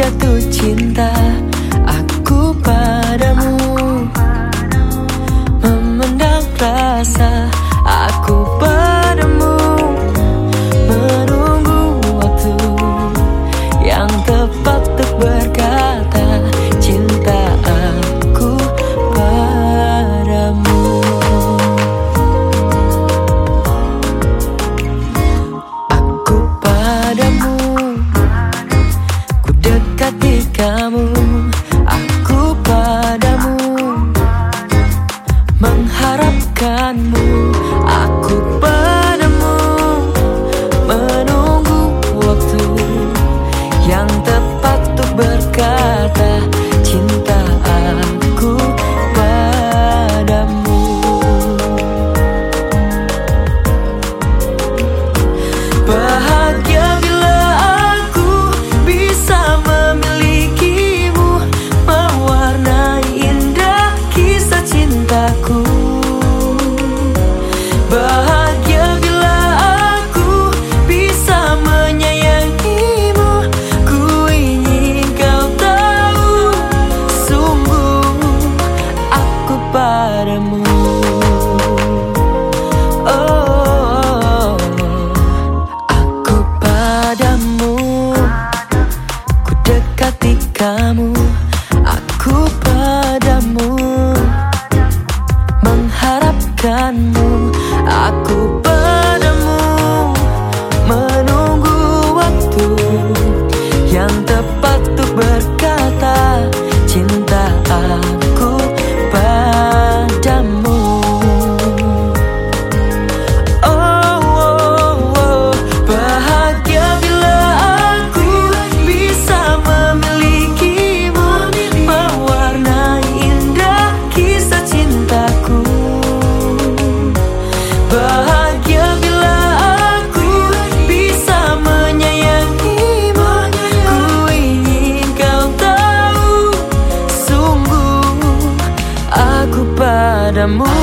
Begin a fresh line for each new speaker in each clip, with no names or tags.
jatuh cinta aku padamu, memendam rasa aku padamu, menunggu waktu yang tepat untuk berkata cinta aku padamu. Aku padamu, ku dekati kamu. Aku padamu, mengharapkanmu. Aku padamu, menunggu waktu yang tepat untuk berkata cinta aku padamu. Bahagia bila aku bisa memilikimu, mewarnai indah kisah cintaku. Bahagia bila aku bisa menyayangimu, ku ingin kau tahu sungguh aku padamu. Oh, aku padamu, ku dekati kamu. Aku padamu, mengharapkanmu. Aku padamu, menunggu waktu yang tepat untuk berkata cinta aku padamu. Oh, oh, oh. Bahagia bila aku bisa memilikimu, mewarnai indah kisah cintaku. Bahagia bila aku bisa menyayangimu, ku ingin kau tahu sungguh aku padamu.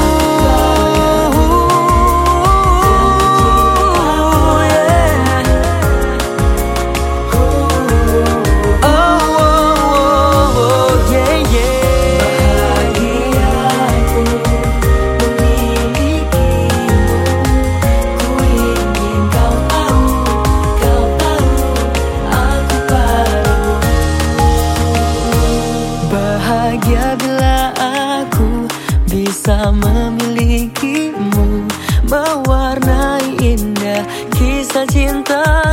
Bahagia bila aku bisa memilikimu, mewarnai indah kisah cinta.